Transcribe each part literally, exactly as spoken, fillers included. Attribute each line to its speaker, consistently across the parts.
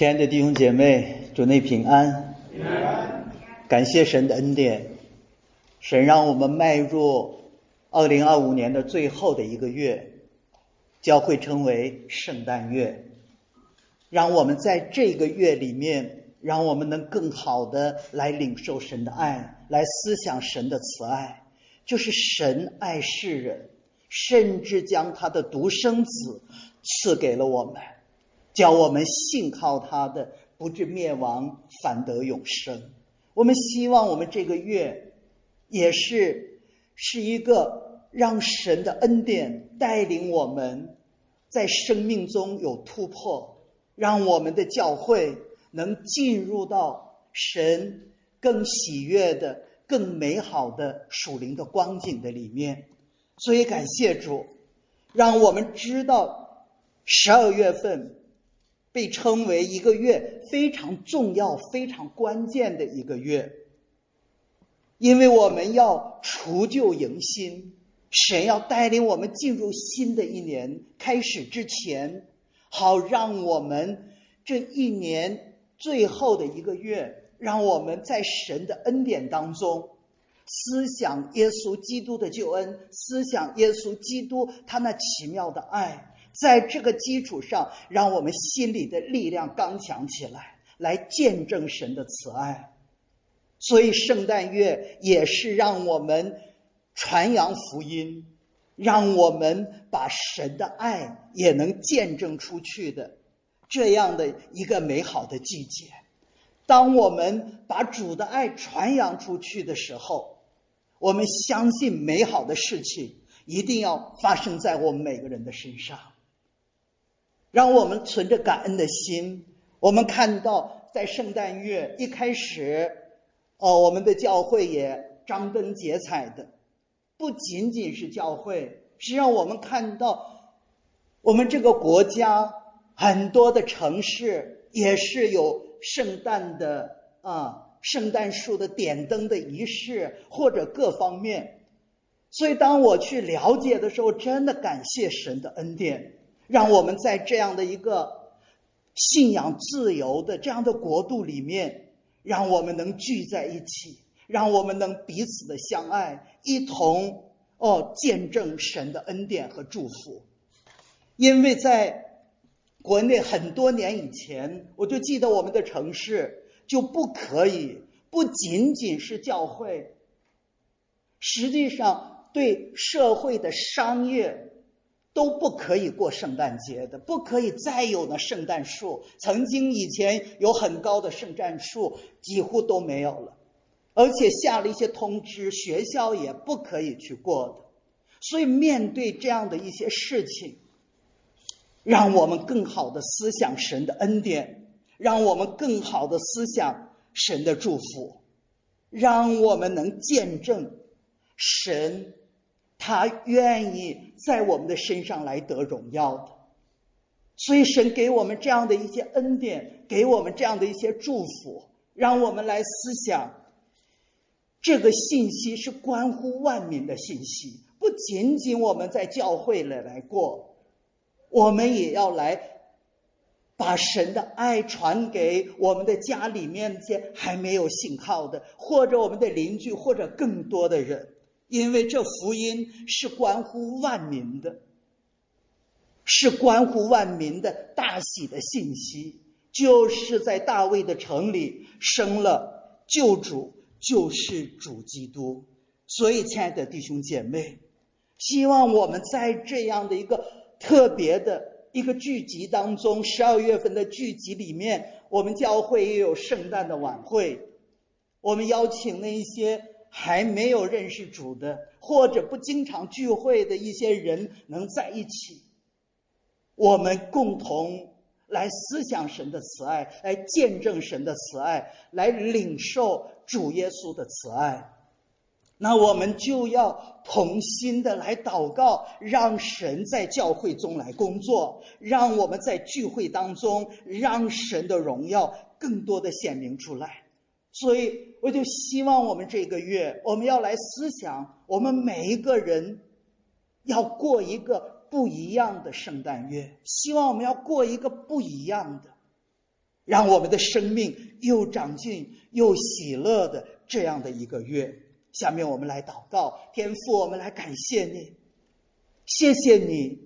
Speaker 1: 亲爱的弟兄姐妹，主内平安。
Speaker 2: 平安。
Speaker 1: 感谢神的恩典，神让我们迈入二零二五年的最后的一个月，教会称为圣诞月。让我们在这个月里面，让我们能更好的来领受神的爱，来思想神的慈爱，就是神爱世人，甚至将他的独生子赐给了我们，叫我们信靠他的不至灭亡，反得永生。我们希望我们这个月也是是一个让神的恩典带领我们在生命中有突破，让我们的教会能进入到神更喜悦的更美好的属灵的光景的里面。所以感谢主，让我们知道十二月份被称为一个月非常重要非常关键的一个月，因为我们要除旧迎新，神要带领我们进入新的一年，开始之前，好让我们这一年最后的一个月，让我们在神的恩典当中思想耶稣基督的救恩，思想耶稣基督他那奇妙的爱，在这个基础上，让我们心里的力量刚强起来，来见证神的慈爱。所以圣诞月也是让我们传扬福音，让我们把神的爱也能见证出去的这样的一个美好的季节。当我们把主的爱传扬出去的时候，我们相信美好的事情一定要发生在我们每个人的身上。让我们存着感恩的心，我们看到在圣诞月一开始，哦，我们的教会也张灯结彩的，不仅仅是教会，是让我们看到我们这个国家很多的城市也是有圣诞的啊，圣诞树的点灯的仪式，或者各方面。所以当我去了解的时候，真的感谢神的恩典，让我们在这样的一个信仰自由的这样的国度里面，让我们能聚在一起，让我们能彼此的相爱，一同哦见证神的恩典和祝福。因为在国内很多年以前，我就记得我们的城市就不可以，不仅仅是教会，实际上对社会的商业都不可以过圣诞节的，不可以再有那圣诞树。曾经以前有很高的圣诞树，几乎都没有了，而且下了一些通知，学校也不可以去过的。所以面对这样的一些事情，让我们更好的思想神的恩典，让我们更好的思想神的祝福，让我们能见证神他愿意在我们的身上来得荣耀的。所以神给我们这样的一些恩典，给我们这样的一些祝福，让我们来思想这个信息是关乎万民的信息，不仅仅我们在教会里来过，我们也要来把神的爱传给我们的家里面那些还没有信靠的，或者我们的邻居，或者更多的人。因为这福音是关乎万民的，是关乎万民的大喜的信息，就是在大卫的城里生了救主，就是主基督。所以亲爱的弟兄姐妹，希望我们在这样的一个特别的一个聚集当中，十二月份的聚集里面，我们教会也有圣诞的晚会，我们邀请那一些还没有认识主的，或者不经常聚会的一些人能在一起，我们共同来思想神的慈爱，来见证神的慈爱，来领受主耶稣的慈爱。那我们就要同心的来祷告，让神在教会中来工作，让我们在聚会当中，让神的荣耀更多的显明出来。所以我就希望我们这个月，我们要来思想，我们每一个人要过一个不一样的圣诞月，希望我们要过一个不一样的， 让我们的生命又长进又喜乐的这样的一个月。下面我们来祷告，天父，我们来感谢你，谢谢你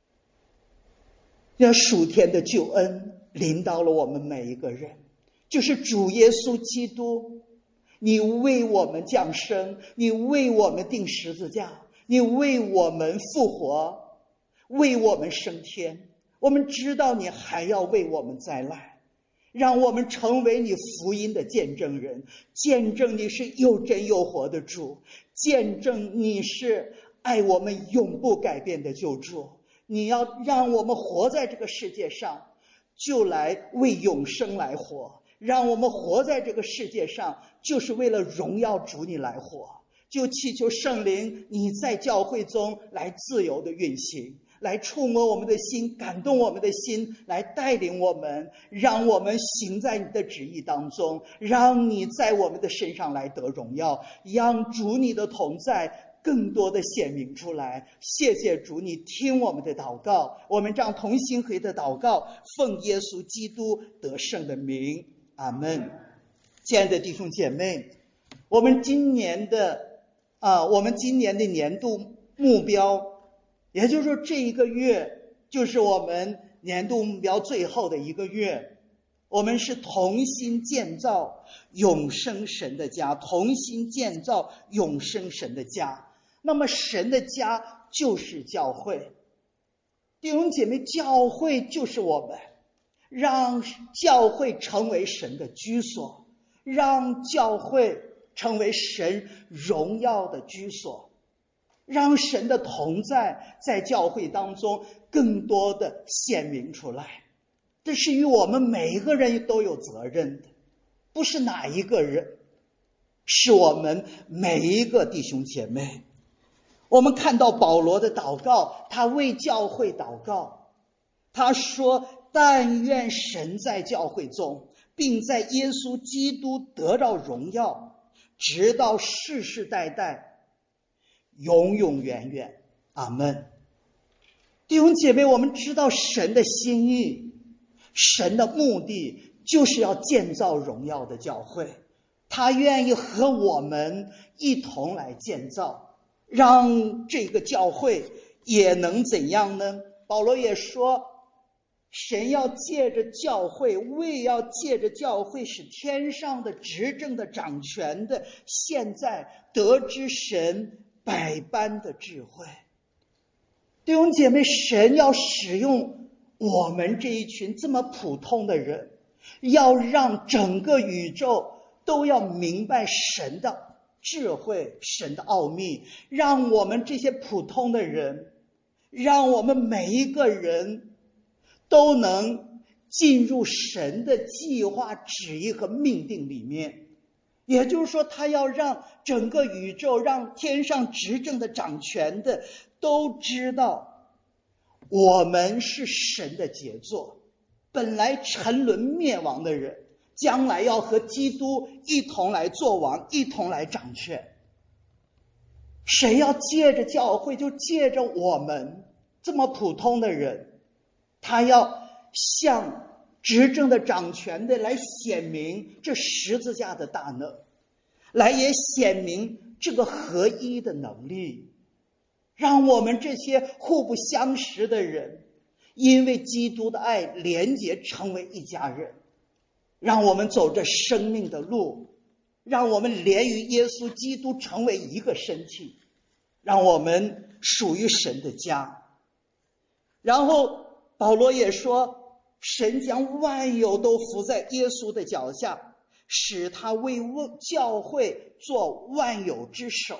Speaker 1: 让属天的救恩临到了我们每一个人，就是主耶稣基督，你为我们降生，你为我们钉十字架，你为我们复活，为我们升天。我们知道你还要为我们再来，让我们成为你福音的见证人，见证你是又真又活的主，见证你是爱我们永不改变的救主。你要让我们活在这个世界上，就来为永生来活，让我们活在这个世界上，就是为了荣耀主你来活。就祈求圣灵你在教会中来自由的运行，来触摸我们的心，感动我们的心，来带领我们，让我们行在你的旨意当中，让你在我们的身上来得荣耀，让主你的同在更多的显明出来。谢谢主，你听我们的祷告，我们这样同心合意的祷告，奉耶稣基督得胜的名，阿们。亲爱的弟兄姐妹，我们今年的啊，我们今年的年度目标，也就是说这一个月就是我们年度目标最后的一个月，我们是同心建造永生神的家，同心建造永生神的家。那么神的家就是教会，弟兄姐妹，教会就是我们，让教会成为神的居所，让教会成为神荣耀的居所，让神的同在在教会当中更多的显明出来。这是与我们每一个人都有责任的，不是哪一个人，是我们每一个弟兄姐妹。我们看到保罗的祷告，他为教会祷告，他说，但愿神在教会中，并在耶稣基督得到荣耀，直到世世代代，永永远远，阿们。弟兄姐妹，我们知道神的心意，神的目的就是要建造荣耀的教会，他愿意和我们一同来建造，让这个教会也能怎样呢？保罗也说，神要借着教会，为要借着教会使天上的执政的掌权的现在得知神百般的智慧。弟兄姐妹，神要使用我们这一群这么普通的人，要让整个宇宙都要明白神的智慧，神的奥秘，让我们这些普通的人，让我们每一个人都能进入神的计划、旨意和命定里面。也就是说，他要让整个宇宙，让天上执政的掌权的都知道，我们是神的杰作，本来沉沦灭亡的人，将来要和基督一同来做王，一同来掌权。谁要借着教会，就借着我们这么普通的人，他要向执政的掌权的来显明这十字架的大能，来也显明这个合一的能力，让我们这些互不相识的人因为基督的爱连结成为一家人，让我们走着生命的路，让我们连于耶稣基督成为一个身体，让我们属于神的家。然后保罗也说，神将万有都伏在耶稣的脚下，使他为教会做万有之首。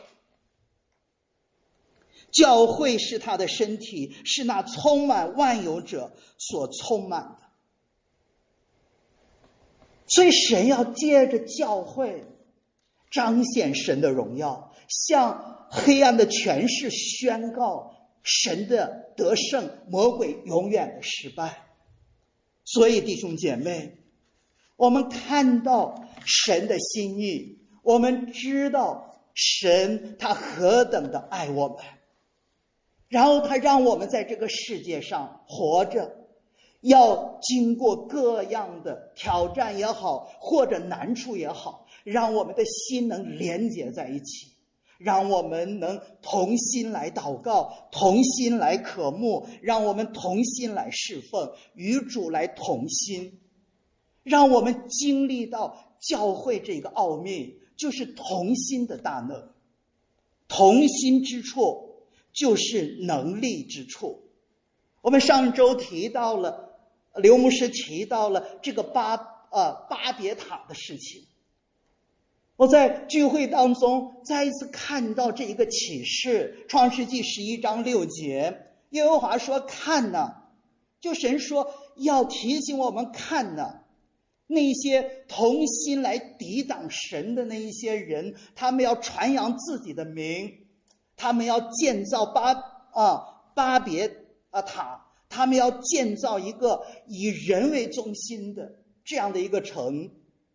Speaker 1: 教会是他的身体，是那充满万有者所充满的。所以神要借着教会彰显神的荣耀，向黑暗的权势宣告神的得胜，魔鬼永远的失败。所以弟兄姐妹，我们看到神的心意，我们知道神他何等的爱我们，然后他让我们在这个世界上活着， 要经过各样的挑战也好，或者难处也好，让我们的心能连结在一起，让我们能同心来祷告，同心来渴慕，让我们同心来侍奉，与主来同心，让我们经历到教会这个奥秘，就是同心的大能。同心之处就是能力之处。我们上周提到了，刘牧师提到了这个巴呃巴别塔的事情。我在聚会当中再一次看到这一个启示，创世纪十一章六节，耶和华说看哪，就神说要提醒我们看哪，那些同心来抵挡神的那一些人，他们要传扬自己的名，他们要建造巴啊巴别啊塔，他们要建造一个以人为中心的这样的一个城。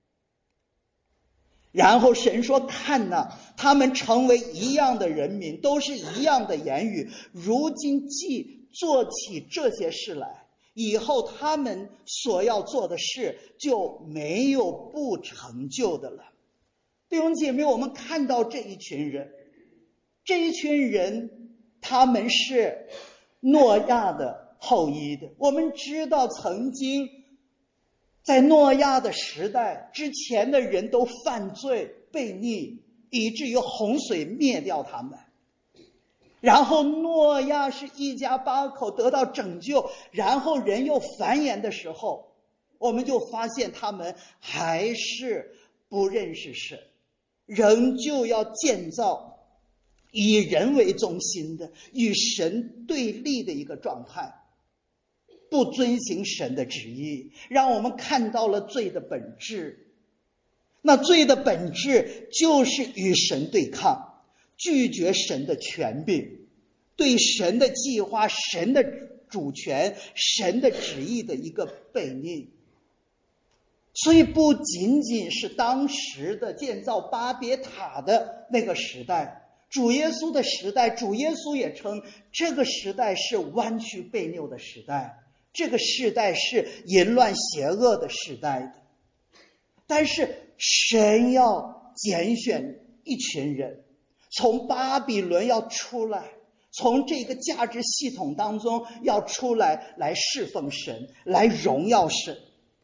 Speaker 1: 然后神说看哪，他们成为一样的人民，都是一样的言语，如今既做起这些事来，以后他们所要做的事就没有不成就的了。弟兄姐妹，我们看到这一群人，这一群人他们是诺亚的后裔的。我们知道曾经在诺亚的时代之前的人都犯罪悖逆，以至于洪水灭掉他们，然后诺亚是一家八口得到拯救，然后人又繁衍的时候，我们就发现他们还是不认识神，仍旧要建造以人为中心的与神对立的一个状态，不遵行神的旨意，让我们看到了罪的本质。那罪的本质就是与神对抗，拒绝神的权柄，对神的计划、神的主权、神的旨意的一个悖逆。所以不仅仅是当时的建造巴别塔的那个时代，主耶稣的时代，主耶稣也称这个时代是弯曲悖拗的时代，这个时代是淫乱邪恶的时代的。但是神要拣选一群人，从巴比伦要出来，从这个价值系统当中要出来，来侍奉神，来荣耀神。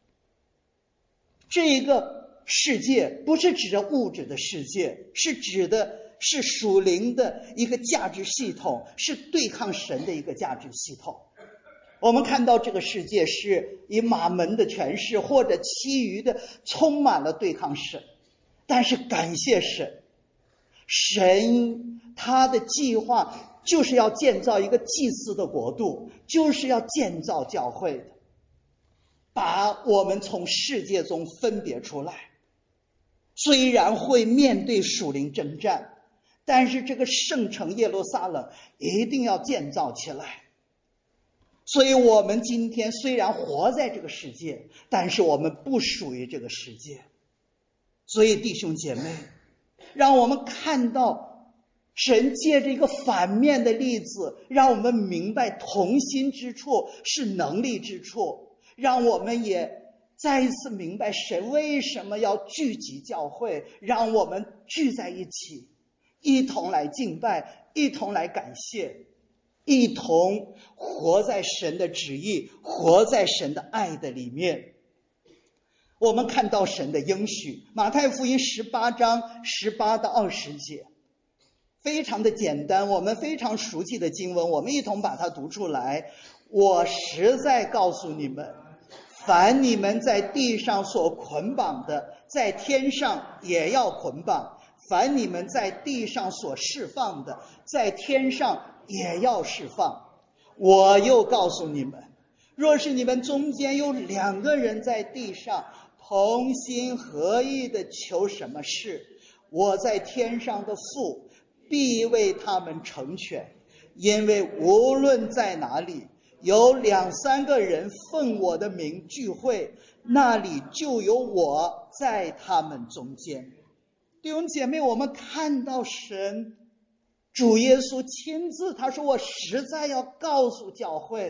Speaker 1: 这个世界不是指着物质的世界，是指的是属灵的一个价值系统，是对抗神的一个价值系统。我们看到这个世界是以马门的权势或者其余的充满了对抗神，但是感谢神，神他的计划就是要建造一个祭司的国度，就是要建造教会的，把我们从世界中分别出来。虽然会面对属灵征战，但是这个圣城耶路撒冷一定要建造起来。所以我们今天虽然活在这个世界，但是我们不属于这个世界。所以弟兄姐妹，让我们看到神借着一个反面的例子，让我们明白同心之处是能力之处，让我们也再一次明白神为什么要聚集教会，让我们聚在一起，一同来敬拜，一同来感谢，一同活在神的旨意，活在神的爱的里面。我们看到神的应许，马太福音十八章十八到二十节，非常的简单，我们非常熟悉的经文，我们一同把它读出来。我实在告诉你们，凡你们在地上所捆绑的，在天上也要捆绑；凡你们在地上所释放的，在天上也要释放。我又告诉你们，若是你们中间有两个人在地上同心合意的求什么事，我在天上的父必为他们成全。因为无论在哪里有两三个人奉我的名聚会，那里就有我在他们中间。弟兄姐妹，我们看到神主耶稣亲自他说，我实在要告诉教会，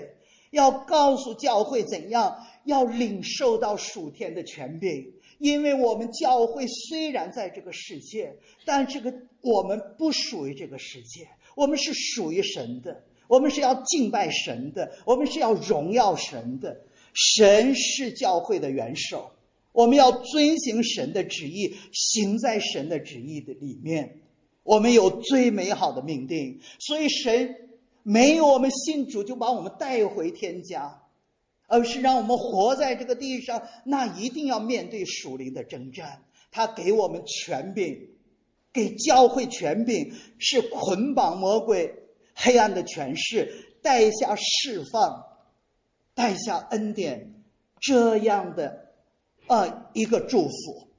Speaker 1: 要告诉教会怎样要领受到属天的权柄。因为我们教会虽然在这个世界，但这个我们不属于这个世界，我们是属于神的，我们是要敬拜神的，我们是要荣耀神的。神是教会的元首，我们要遵行神的旨意，行在神的旨意的里面。我们有最美好的命定，所以神没有我们信主就把我们带回天家，而是让我们活在这个地上，那一定要面对属灵的征战。他给我们权柄，给教会权柄，是捆绑魔鬼黑暗的权势，带下释放，带下恩典，这样的呃一个祝福。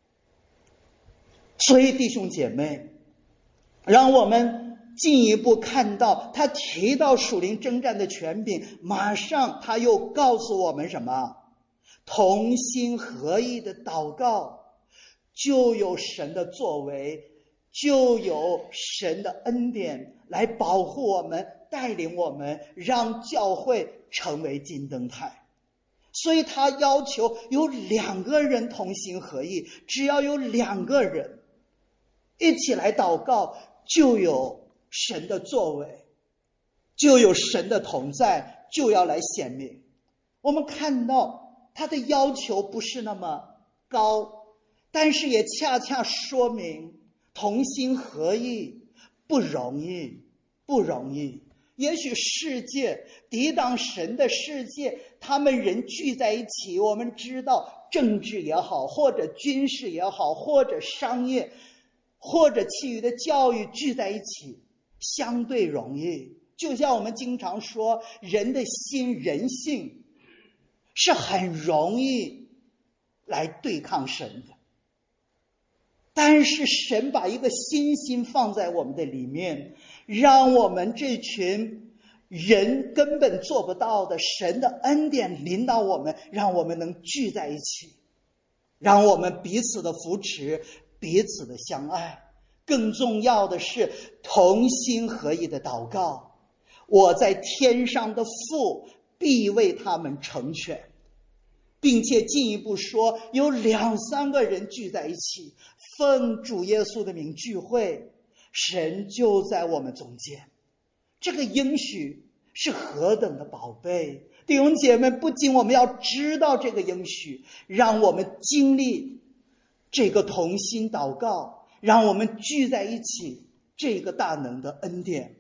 Speaker 1: 所以弟兄姐妹，让我们进一步看到，他提到属灵征战的权柄，马上他又告诉我们什么？同心合意的祷告，就有神的作为，就有神的恩典来保护我们，带领我们，让教会成为金灯台。所以他要求有两个人同心合意，只要有两个人一起来祷告，就有神的作为，就有神的同在，就要来显明。我们看到他的要求不是那么高，但是也恰恰说明同心合意不容易，不容易。也许世界抵挡神的世界，他们人聚在一起，我们知道政治也好，或者军事也好，或者商业，或者其余的教育聚在一起，相对容易。就像我们经常说，人的心人性是很容易来对抗神的，但是神把一个信心放在我们的里面，让我们这群人根本做不到的，神的恩典临到我们，让我们能聚在一起，让我们彼此的扶持，彼此的相爱。更重要的是同心合意的祷告，我在天上的父必为他们成全。并且进一步说，有两三个人聚在一起，奉主耶稣的名聚会，神就在我们中间。这个应许是何等的宝贝！弟兄姐妹，不仅我们要知道这个应许，让我们经历这个同心祷告，让我们聚在一起，这个大能的恩典。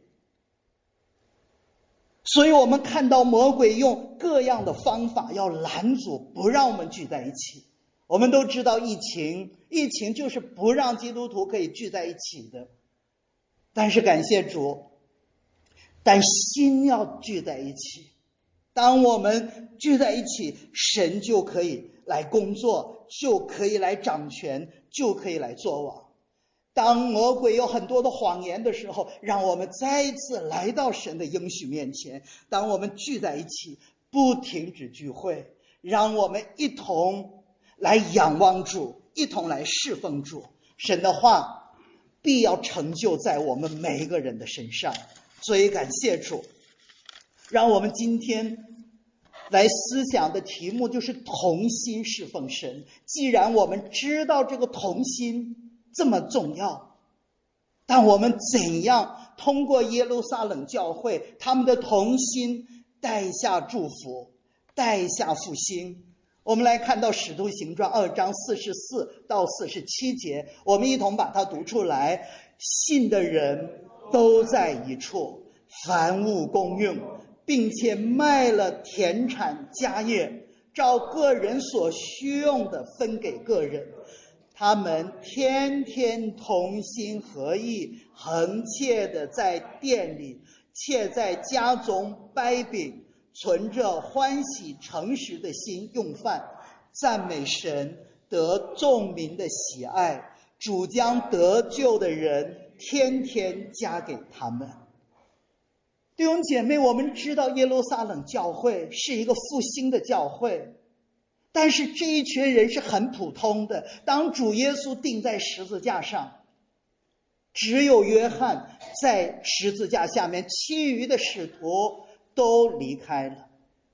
Speaker 1: 所以我们看到魔鬼用各样的方法要拦阻，不让我们聚在一起。我们都知道疫情，疫情就是不让基督徒可以聚在一起的。但是感谢主，但心要聚在一起。当我们聚在一起，神就可以来工作，就可以来掌权，就可以来作王。当魔鬼有很多的谎言的时候，让我们再一次来到神的应许面前。当我们聚在一起，不停止聚会，让我们一同来仰望主，一同来侍奉主。神的话必要成就在我们每一个人的身上。所以感谢主，让我们今天来思想的题目就是同心侍奉神。既然我们知道这个同心这么重要，但我们怎样通过耶路撒冷教会他们的同心带下祝福，带下复兴。我们来看到使徒行传二章四十四到四十七节，我们一同把它读出来。信的人都在一处，凡物公用，并且卖了田产家业，照个人所需用的分给个人。他们天天同心合意，恒切的在店里，且在家中掰饼，存着欢喜诚实的心用饭，赞美神，得众民的喜爱。主将得救的人天天加给他们。弟兄姐妹，我们知道耶路撒冷教会是一个复兴的教会，但是这一群人是很普通的。当主耶稣钉在十字架上，只有约翰在十字架下面，其余的使徒都离开了。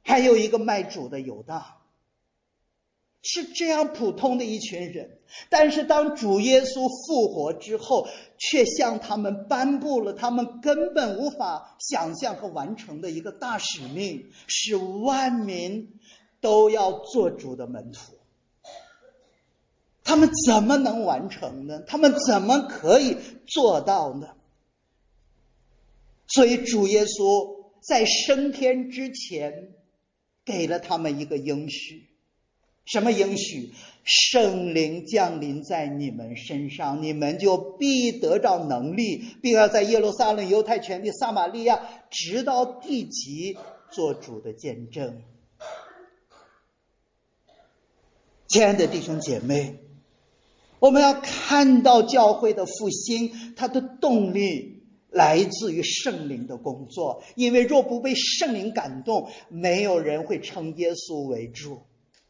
Speaker 1: 还有一个卖主的犹大，是这样普通的一群人，但是当主耶稣复活之后，却向他们颁布了他们根本无法想象和完成的一个大使命，使万民都要做主的门徒。他们怎么能完成呢？他们怎么可以做到呢？所以主耶稣在升天之前给了他们一个应许。什么应许？圣灵降临在你们身上，你们就必得到能力，并要在耶路撒冷、犹太全地、撒玛利亚直到地极做主的见证。亲爱的弟兄姐妹，我们要看到教会的复兴，它的动力来自于圣灵的工作，因为若不被圣灵感动，没有人会称耶稣为主。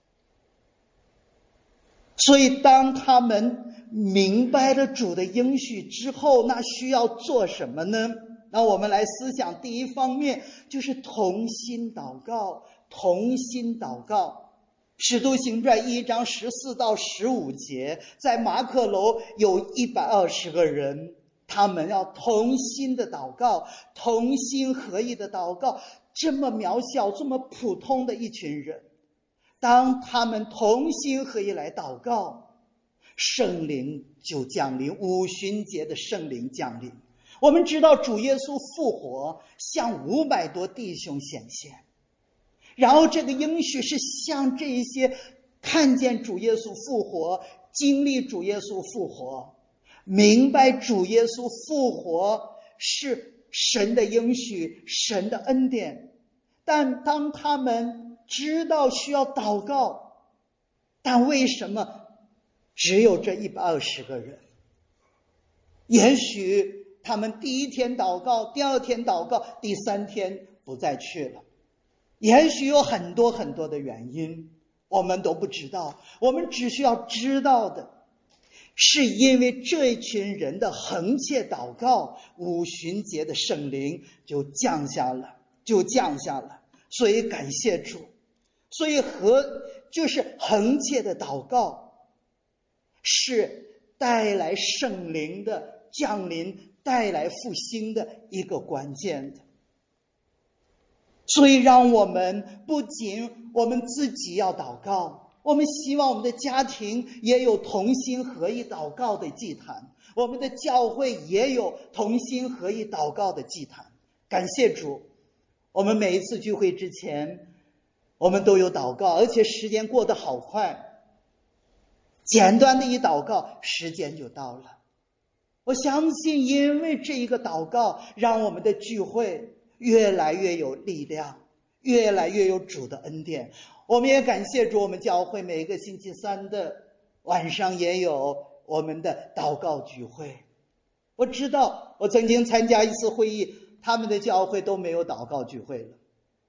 Speaker 1: 所以当他们明白了主的应许之后，那需要做什么呢？那我们来思想，第一方面就是同心祷告。同心祷告，使徒行传一章十四到十五节，在马可楼有一百二十个人，他们要同心的祷告，同心合意的祷告。这么渺小这么普通的一群人，当他们同心合意来祷告，圣灵就降临，五旬节的圣灵降临。我们知道主耶稣复活，向五百多弟兄显现，然后这个应许是向这一些看见主耶稣复活，经历主耶稣复活，明白主耶稣复活是神的应许，神的恩典。但当他们知道需要祷告，但为什么只有这一百二十个人？也许他们第一天祷告，第二天祷告，第三天不再去了。也许有很多很多的原因，我们都不知道。我们只需要知道的是，因为这一群人的恒切祷告，五旬节的圣灵就降下了，就降下了。所以感谢主。所以和就是恒切的祷告是带来圣灵的降临，带来复兴的一个关键的。所以让我们不仅我们自己要祷告，我们希望我们的家庭也有同心合意祷告的祭坛，我们的教会也有同心合意祷告的祭坛。感谢主，我们每一次聚会之前我们都有祷告，而且时间过得好快，简单的一祷告时间就到了。我相信因为这一个祷告，让我们的聚会越来越有力量，越来越有主的恩典。我们也感谢主，我们教会每个星期三的晚上也有我们的祷告聚会。我知道我曾经参加一次会议，他们的教会都没有祷告聚会了。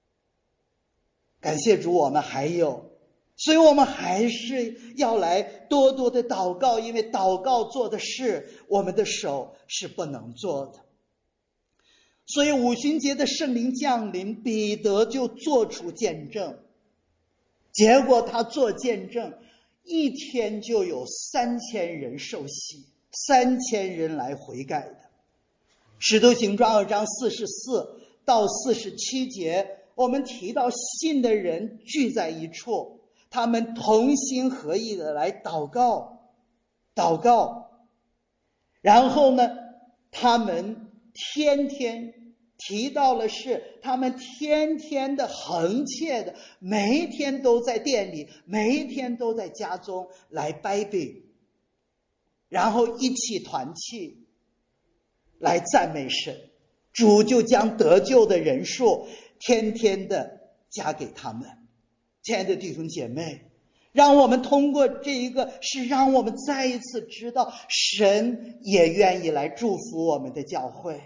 Speaker 1: 感谢主，我们还有，所以我们还是要来多多的祷告，因为祷告做的事，我们的手是不能做的。所以五旬节的圣灵降临，彼得就做出见证，结果他做见证，一天就有三千人受洗，三千人来悔改的。使徒行传二章四十四到四十七节，我们提到信的人聚在一处，他们同心合意的来祷告祷告然后呢，他们天天提到了是他们天天的恒切的，每一天都在店里，每一天都在家中来掰饼，然后一起团契来赞美神，主就将得救的人数天天的加给他们。亲爱的弟兄姐妹，让我们通过这一个，是让我们再一次知道神也愿意来祝福我们的教会，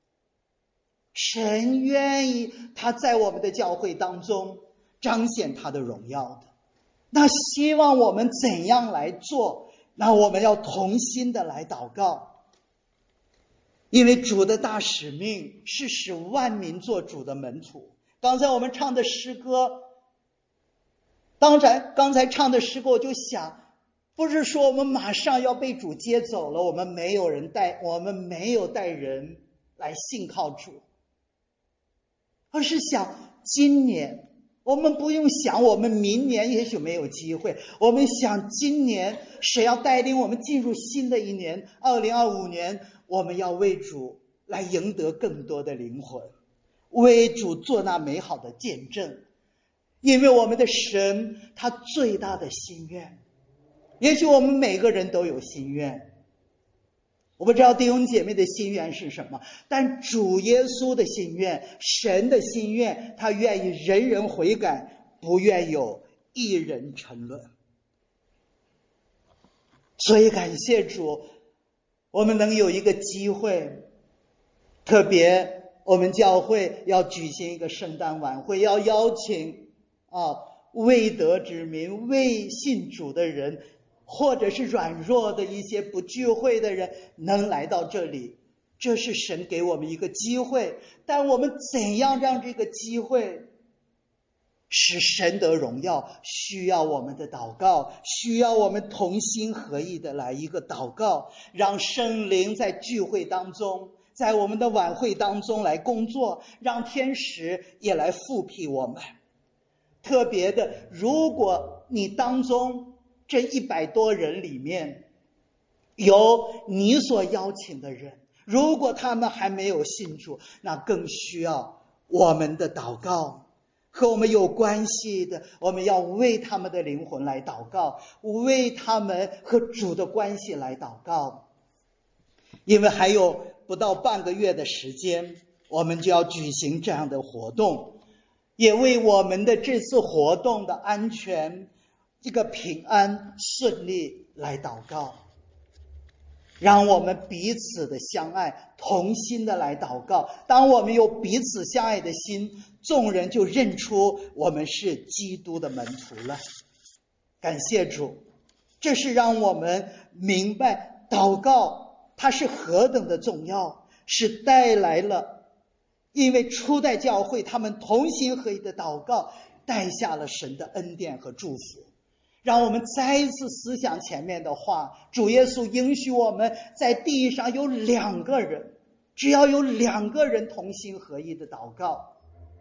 Speaker 1: 神愿意他在我们的教会当中彰显他的荣耀的。那希望我们怎样来做？那我们要同心的来祷告，因为主的大使命是使万民做主的门徒。 刚才我们唱的诗歌，刚才刚才唱的诗歌，我就想，不是说我们马上要被主接走了，我们没有人带，我们没有带人来信靠主，而是想今年我们不用想我们明年也许没有机会，我们想今年谁要带领我们进入新的一年二零二五年，我们要为主来赢得更多的灵魂，为主做那美好的见证。因为我们的神他最大的心愿，也许我们每个人都有心愿，我不知道弟兄姐妹的心愿是什么，但主耶稣的心愿，神的心愿，他愿意人人悔改，不愿有一人沉沦。所以感谢主，我们能有一个机会，特别我们教会要举行一个圣诞晚会，要邀请啊未得之民、未信主的人，或者是软弱的一些不聚会的人能来到这里，这是神给我们一个机会。但我们怎样让这个机会使神得荣耀，需要我们的祷告，需要我们同心合意的来一个祷告，让圣灵在聚会当中，在我们的晚会当中来工作，让天使也来复辟我们。特别的，如果你当中这一百多人里面有你所邀请的人，如果他们还没有信主，那更需要我们的祷告。和我们有关系的，我们要为他们的灵魂来祷告，为他们和主的关系来祷告。因为还有不到半个月的时间，我们就要举行这样的活动，也为我们的这次活动的安全、这个平安顺利来祷告。让我们彼此的相爱，同心的来祷告。当我们有彼此相爱的心，众人就认出我们是基督的门徒了。感谢主，这是让我们明白祷告它是何等的重要，是带来了，因为初代教会他们同心合一的祷告，带下了神的恩典和祝福。让我们再一次思想前面的话，主耶稣应许我们在地上有两个人，只要有两个人同心合一的祷告，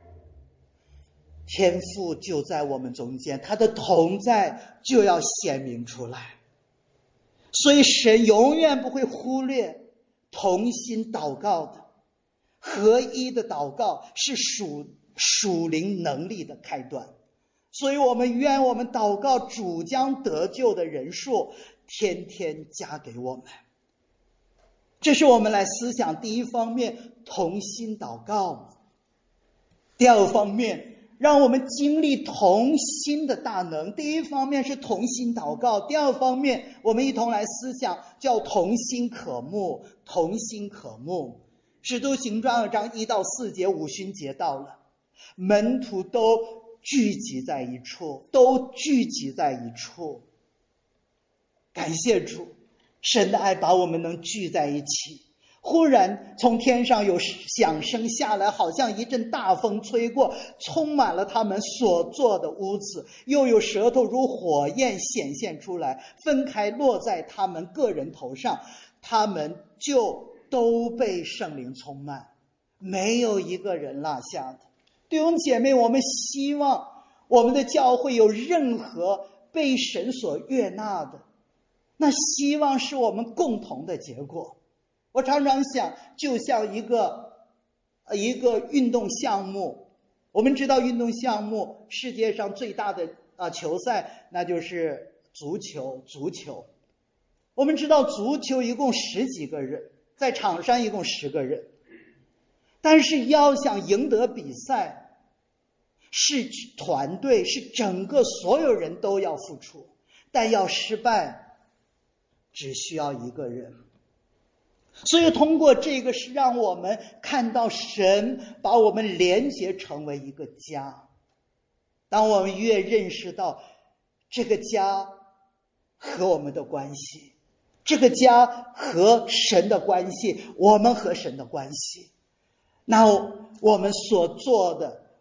Speaker 1: 天父就在我们中间，他的同在就要显明出来。所以神永远不会忽略同心祷告的，合一的祷告是属属灵能力的开端。所以我们愿我们祷告主将得救的人数天天加给我们。这是我们来思想第一方面，同心祷告。第二方面，让我们经历同心的大能。第一方面是同心祷告，第二方面我们一同来思想，叫同心渴慕。同心渴慕，使徒行传二章一到四节，五旬节到了，门徒都聚集在一处，都聚集在一处。感谢主，神的爱把我们能聚在一起。忽然从天上有响声下来，好像一阵大风吹过，充满了他们所坐的屋子，又有舌头如火焰显现出来，分开落在他们个人头上，他们就都被圣灵充满，没有一个人落下的。弟兄姐妹，我们希望我们的教会有任何被神所悦纳的，那希望是我们共同的结果。我常常想，就像一个一个运动项目，我们知道运动项目世界上最大的啊球赛那就是足球足球我们知道足球一共十几个人，在场上一共十个人，但是要想赢得比赛，是团队，是整个所有人都要付出，但要失败只需要一个人。所以通过这个是让我们看到神把我们连结成为一个家。当我们越认识到这个家和我们的关系，这个家和神的关系，我们和神的关系，那我们所做的，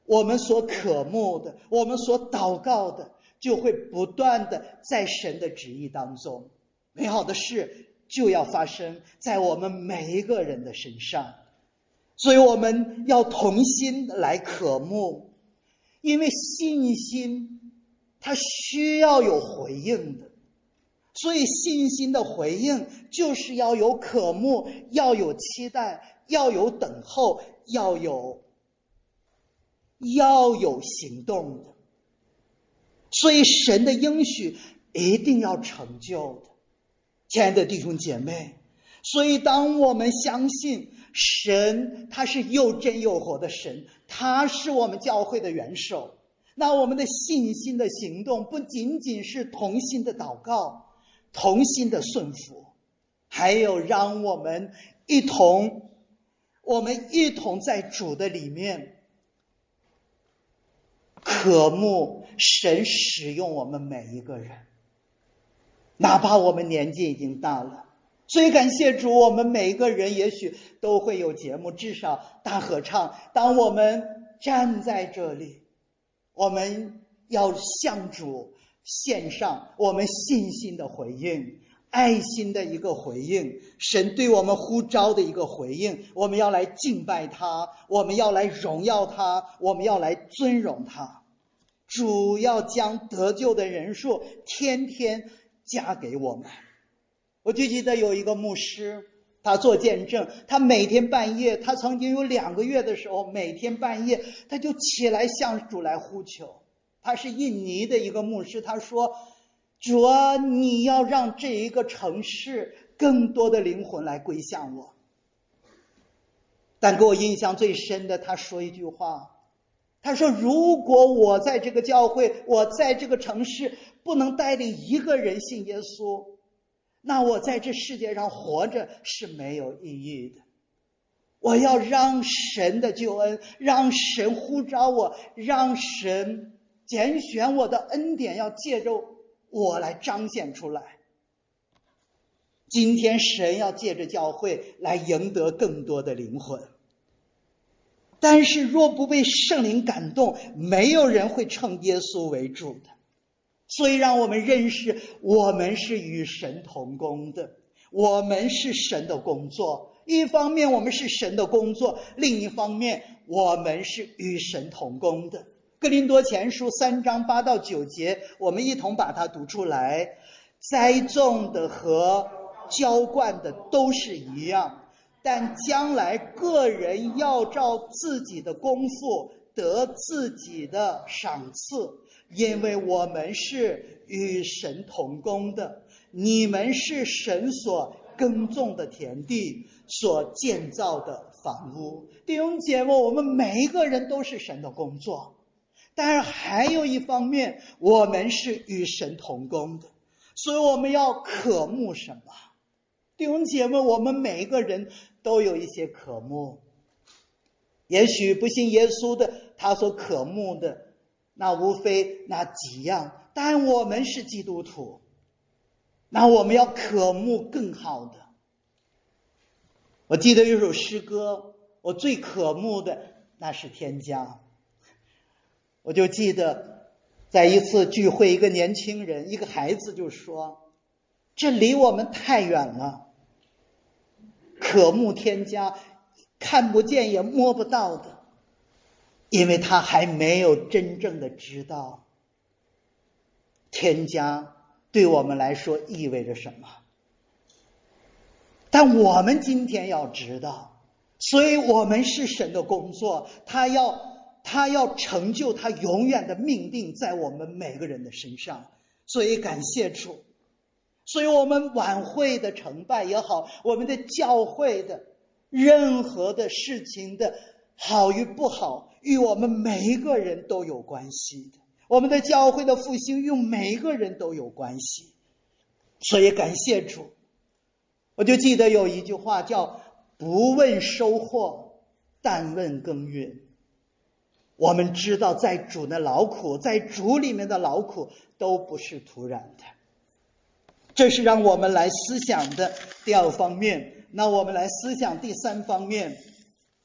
Speaker 1: 我们所渴慕的，我们所祷告的，就会不断的在神的旨意当中，美好的事就要发生在我们每一个人的身上。所以我们要同心来渴慕，因为信心它需要有回应的，所以信心的回应就是要有渴慕，要有期待，要有等候，要有要有行动的。所以神的应许一定要成就的，亲爱的弟兄姐妹。所以当我们相信神他是又真又活的神，他是我们教会的元首，那我们的信心的行动不仅仅是同心的祷告，同心的顺服，还有让我们一同我们一同在主的里面渴慕神使用我们每一个人，哪怕我们年纪已经大了。所以感谢主，我们每一个人也许都会有节目，至少大合唱。当我们站在这里，我们要向主献上我们信心的回应，爱心的一个回应，神对我们呼召的一个回应。我们要来敬拜他，我们要来荣耀他，我们要来尊荣他。主要将得救的人数天天加给我们。我就记得有一个牧师，他做见证，他每天半夜，他曾经有两个月的时候，每天半夜他就起来向主来呼求。他是印尼的一个牧师，他说，主啊，你要让这一个城市更多的灵魂来归向我。但给我印象最深的，他说一句话，他说，如果我在这个教会，我在这个城市不能带领一个人信耶稣，那我在这世界上活着是没有意义的。我要让神的救恩，让神呼召我，让神拣选我的恩典要借着我来彰显出来。今天神要借着教会来赢得更多的灵魂，但是若不被圣灵感动，没有人会称耶稣为主的。所以让我们认识，我们是与神同工的，我们是神的工作。一方面我们是神的工作，另一方面我们是与神同工的。哥林多前书三章八到九节，我们一同把它读出来。栽种的和浇灌的都是一样，但将来个人要照自己的功夫得自己的赏赐，因为我们是与神同工的，你们是神所耕种的田地，所建造的房屋。弟兄姐妹，我们每一个人都是神的工作，但是还有一方面，我们是与神同工的，所以我们要渴慕什么？弟兄姐妹，我们每一个人都有一些渴慕。也许不信耶稣的，他所渴慕的那无非那几样，但我们是基督徒，那我们要渴慕更好的。我记得有首诗歌，我最渴慕的那是天家。我就记得在一次聚会，一个年轻人，一个孩子就说，这离我们太远了，渴慕天家，看不见也摸不到的，因为他还没有真正的知道天家对我们来说意味着什么。但我们今天要知道，所以我们是神的工作，他要他要成就他永远的命定在我们每个人的身上。所以感谢主，所以我们晚会的成败也好，我们的教会的任何的事情的好与不好，与我们每一个人都有关系的。我们的教会的复兴与每一个人都有关系。所以感谢主。我就记得有一句话叫，不问收获，但问耕耘。我们知道在主的劳苦，在主里面的劳苦都不是突然的。这是让我们来思想的第二方面。那我们来思想第三方面，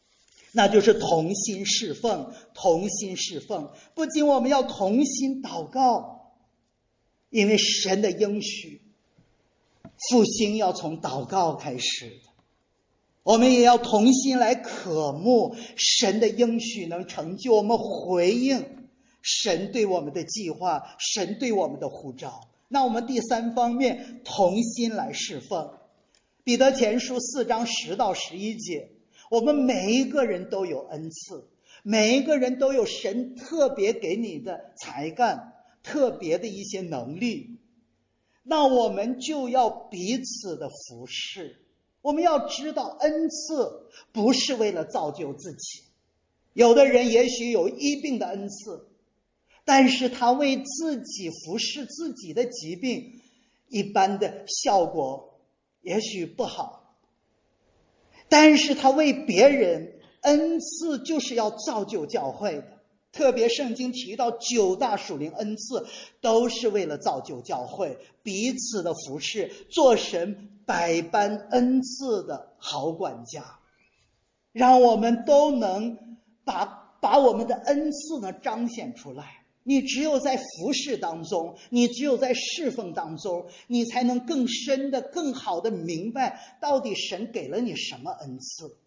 Speaker 1: 那就是同心侍奉。同心侍奉，不仅我们要同心祷告，因为神的应许复兴要从祷告开始的，我们也要同心来渴慕神的应许能成就，我们回应神对我们的计划，神对我们的呼召。那我们第三方面，同心来侍奉。彼得前书四章十到十一节，我们每一个人都有恩赐，每一个人都有神特别给你的才干，特别的一些能力，那我们就要彼此的服侍。我们要知道，恩赐不是为了造就自己。有的人也许有医病的恩赐，但是他为自己服侍自己的疾病，一般的效果也许不好，但是他为别人，恩赐就是要造就教会的。特别圣经提到九大属灵恩赐，都是为了造就教会，彼此的服侍，做神百般恩赐的好管家，让我们都能把把我们的恩赐呢彰显出来。你只有在服侍当中，你只有在侍奉当中，你才能更深的更好的明白到底神给了你什么恩赐。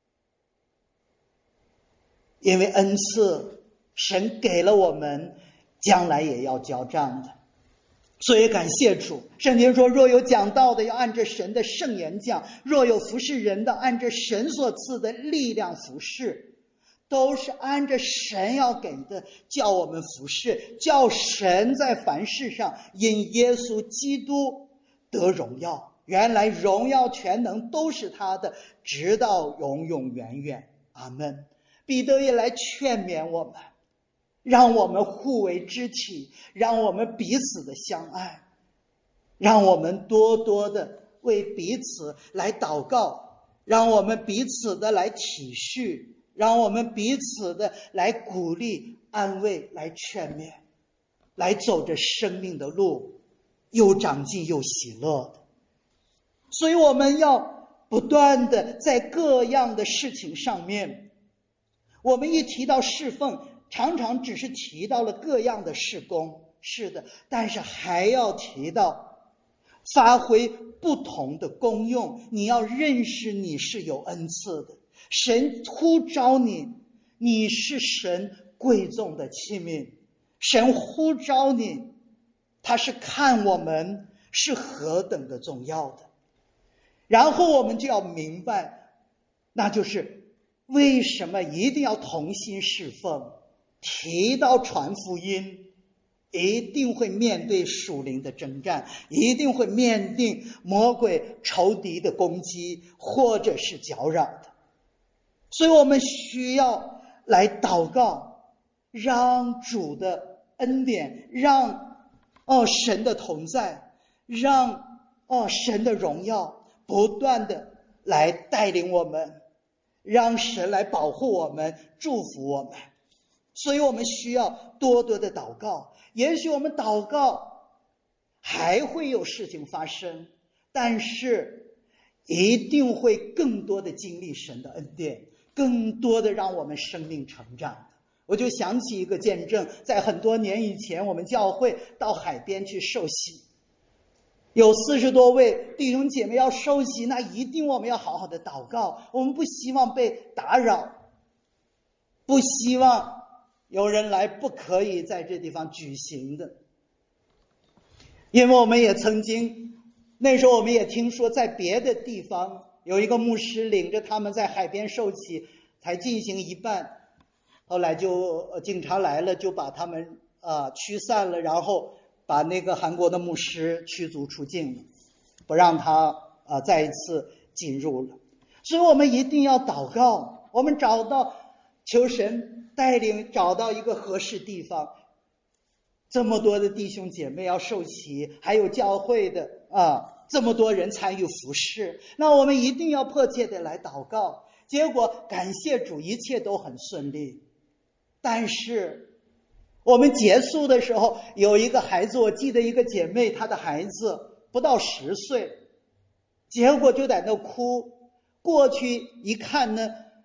Speaker 1: 因为恩赐神给了我们，将来也要交账的。所以感谢主，圣经说，若有讲道的要按着神的圣言讲，若有服侍人的按着神所赐的力量服侍，都是按着神要给的，叫我们服侍，叫神在凡事上因耶稣基督得荣耀。原来荣耀全能都是他的，直到永永远远。阿们。彼得也来劝勉我们，让我们互为肢体，让我们彼此的相爱，让我们多多的为彼此来祷告，让我们彼此的来体恤，让我们彼此的来鼓励安慰，来劝勉，来走着生命的路，又长进又喜乐的。所以我们要不断的在各样的事情上面，我们一提到侍奉，常常只是提到了各样的事工，是的，但是还要提到发挥不同的功用。你要认识你是有恩赐的，神呼召你，你是神贵重的器皿，神呼召你，他是看我们是何等的重要的。然后我们就要明白，那就是为什么一定要同心侍奉。提到传福音，一定会面对属灵的征战，一定会面对魔鬼仇敌的攻击或者是搅扰的。所以我们需要来祷告，让主的恩典，让哦神的同在，让哦神的荣耀不断的来带领我们，让神来保护我们，祝福我们。所以我们需要多多的祷告。也许我们祷告还会有事情发生，但是一定会更多的经历神的恩典，更多的让我们生命成长。我就想起一个见证，在很多年以前，我们教会到海边去受洗，有四十多位弟兄姐妹要受洗，那一定我们要好好的祷告，我们不希望被打扰，不希望有人来不可以在这地方举行的。因为我们也曾经，那时候我们也听说在别的地方有一个牧师领着他们在海边受洗，才进行一半，后来就警察来了，就把他们啊、呃、驱散了，然后把那个韩国的牧师驱逐出境了，不让他啊、呃、再一次进入了。所以我们一定要祷告，我们找到求神带领，找到一个合适地方。这么多的弟兄姐妹要受洗，还有教会的啊，这么多人参与服事，那我们一定要迫切的来祷告。结果感谢主，一切都很顺利。但是我们结束的时候，有一个孩子，我记得一个姐妹，她的孩子不到十岁，结果就在那哭。过去一看呢，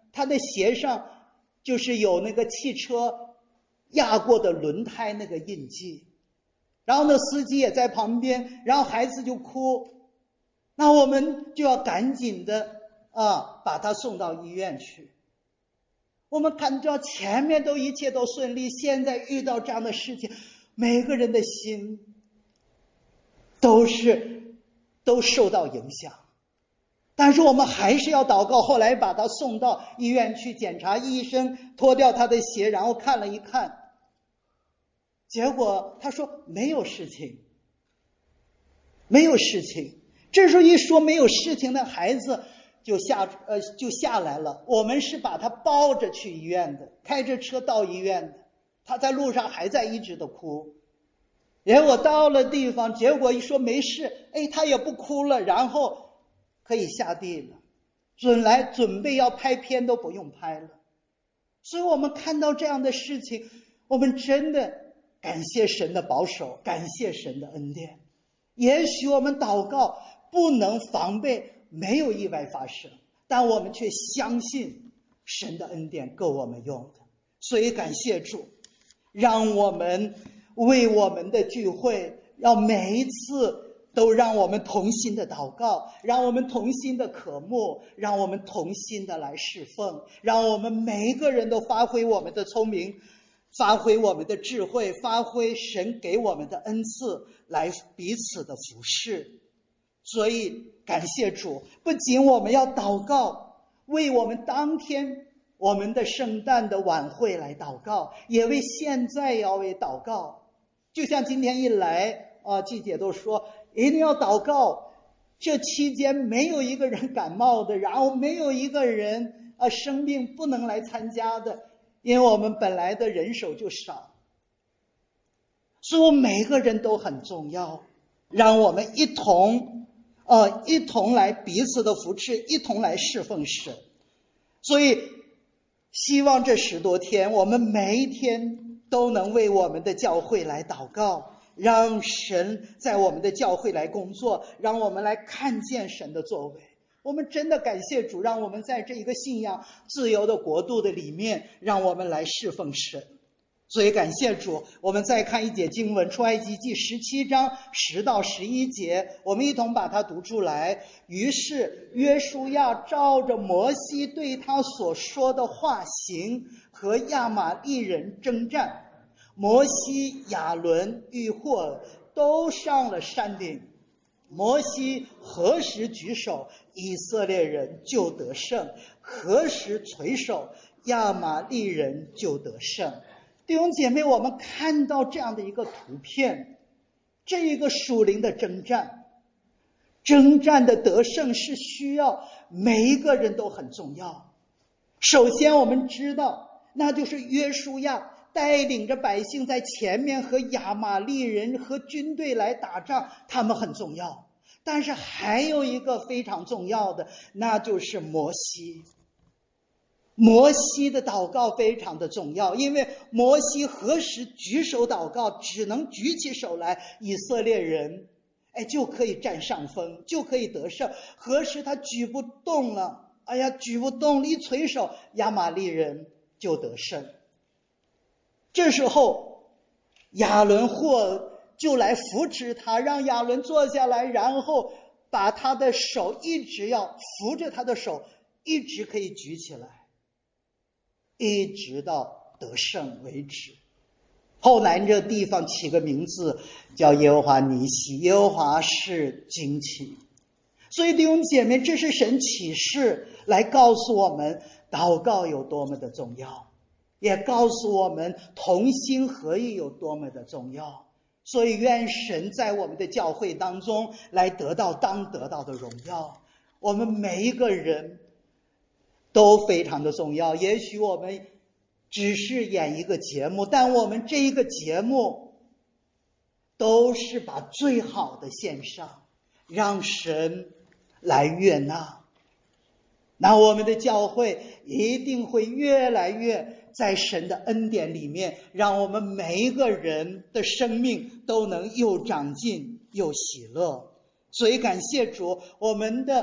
Speaker 1: 他的鞋上就是有那个汽车压过的轮胎那个印记。然后呢，司机也在旁边，然后孩子就哭，那我们就要赶紧的啊，把他送到医院去。我们看到前面都一切都顺利，现在遇到这样的事情，每个人的心都是都受到影响。但是我们还是要祷告。后来把他送到医院去检查，医生脱掉他的鞋，然后看了一看，结果他说没有事情，没有事情。这时候一说没有事情，那孩子就下呃就下来了。我们是把他抱着去医院的，开着车到医院的，他在路上还在一直的哭。结果到了地方，结果一说没事，哎，他也不哭了，然后可以下地了，准来准备要拍片都不用拍了。所以我们看到这样的事情，我们真的感谢神的保守，感谢神的恩典。也许我们祷告不能防备没有意外发生，但我们却相信神的恩典够我们用的。所以感谢主，让我们为我们的聚会，要每一次都让我们同心的祷告，让我们同心的渴慕，让我们同心的来侍奉，让我们每一个人都发挥我们的聪明，发挥我们的智慧，发挥神给我们的恩赐，来彼此的服侍。所以感谢主，不仅我们要祷告，为我们当天我们的圣诞的晚会来祷告，也为现在要为祷告。就像今天一来啊，季姐都说一定要祷告，这期间没有一个人感冒的，然后没有一个人啊生病不能来参加的，因为我们本来的人手就少，所以我们每个人都很重要，让我们一同呃一同来彼此的扶持，一同来侍奉神。所以希望这十多天我们每一天都能为我们的教会来祷告，让神在我们的教会来工作，让我们来看见神的作为。我们真的感谢主，让我们在这一个信仰自由的国度的里面，让我们来侍奉神。所以感谢主，我们再看一节经文，出埃及记十七章十到十一节，我们一同把它读出来。于是约书亚照着摩西对他所说的话行，和亚玛力人征战。摩西、亚伦、喻霍尔都上了山顶。摩西何时举手，以色列人就得胜；何时垂手，亚玛力人就得胜。弟兄姐妹，我们看到这样的一个图片，这一个属灵的征战，征战的得胜是需要每一个人都很重要。首先我们知道，那就是约书亚带领着百姓在前面和亚玛力人和军队来打仗，他们很重要。但是还有一个非常重要的，那就是摩西。摩西的祷告非常的重要，因为摩西何时举手祷告，只能举起手来，以色列人哎就可以占上风，就可以得胜。何时他举不动了，哎呀举不动了，一垂手，亚玛力人就得胜。这时候亚伦或就来扶持他，让亚伦坐下来，然后把他的手一直要扶着他的手，一直可以举起来，一直到得胜为止。后来这地方起个名字叫耶和华尼西，耶和华是旌旗。所以弟兄姐妹，这是神启示来告诉我们祷告有多么的重要，也告诉我们同心合意有多么的重要。所以愿神在我们的教会当中来得到当得到的荣耀。我们每一个人都非常的重要。也许我们只是演一个节目，但我们这一个节目都是把最好的献上，让神来悦纳。那我们的教会一定会越来越在神的恩典里面，让我们每一个人的生命都能又长进又喜乐。所以感谢主，我们的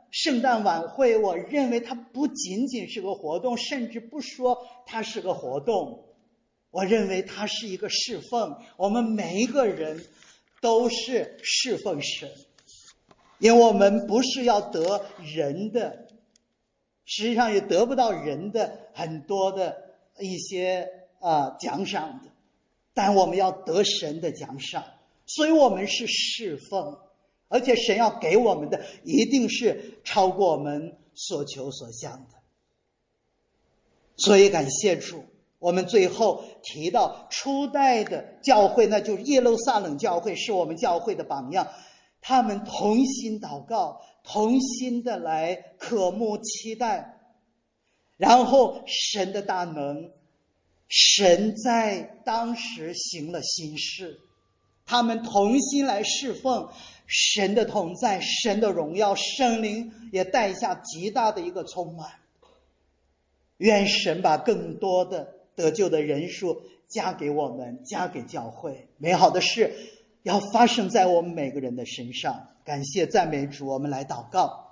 Speaker 1: 圣诞晚会，我认为它不仅仅是个活动，甚至不说它是个活动，我认为它是一个侍奉。我们每一个人都是侍奉神，因为我们不是要得人的，实际上也得不到人的很多的一些啊、呃、奖赏的，但我们要得神的奖赏，所以我们是侍奉，而且神要给我们的一定是超过我们所求所想的。所以感谢主，我们最后提到初代的教会，那就是耶路撒冷教会是我们教会的榜样，他们同心祷告，同心的来渴慕期待，然后神的大能，神在当时行了新事，他们同心来侍奉，神的同在，神的荣耀，圣灵也带下极大的一个充满。愿神把更多的得救的人数加给我们，加给教会，美好的事要发生在我们每个人的身上。感谢赞美主，我们来祷告。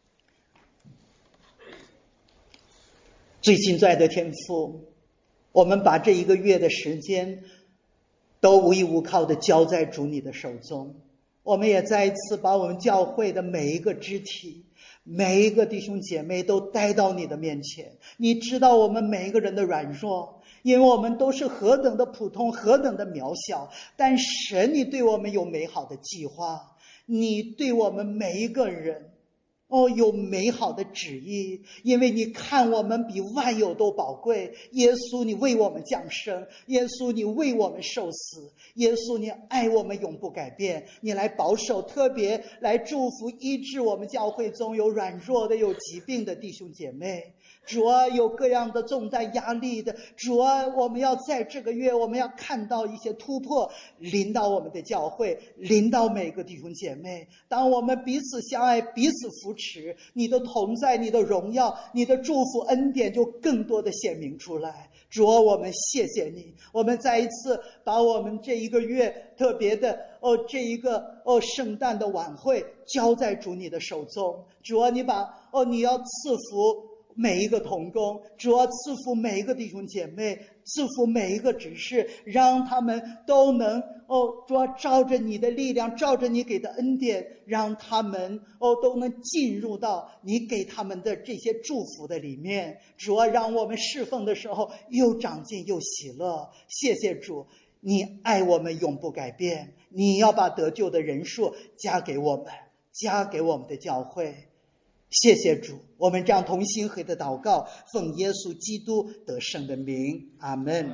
Speaker 1: 最亲爱的天父，我们把这一个月的时间都无依无靠的交在主你的手中，我们也再一次把我们教会的每一个肢体，每一个弟兄姐妹都带到你的面前。你知道我们每一个人的软弱，因为我们都是何等的普通，何等的渺小，但神你对我们有美好的计划，你对我们每一个人哦，有美好的旨意，因为你看我们比万有都宝贵。耶稣你为我们降生，耶稣你为我们受死，耶稣你爱我们永不改变，你来保守，特别来祝福医治我们教会中有软弱的，有疾病的弟兄姐妹。主啊，有各样的重担压力的，主啊，我们要在这个月，我们要看到一些突破临到我们的教会，临到每个弟兄姐妹。当我们彼此相爱，彼此扶持，你的同在，你的荣耀，你的祝福恩典就更多的显明出来。主啊，我们谢谢你，我们再一次把我们这一个月特别的哦，这一个哦圣诞的晚会交在主你的手中。主啊，你把哦你要赐福每一个同工，主啊，赐福每一个弟兄姐妹，赐福每一个执事，让他们都能哦，主啊，照着你的力量，照着你给的恩典，让他们哦都能进入到你给他们的这些祝福的里面。主啊，让我们侍奉的时候又长进又喜乐。谢谢主，你爱我们永不改变，你要把得救的人数加给我们，加给我们的教会。谢谢主，我们这样同心合的祷告，奉耶稣基督得胜的名，阿们。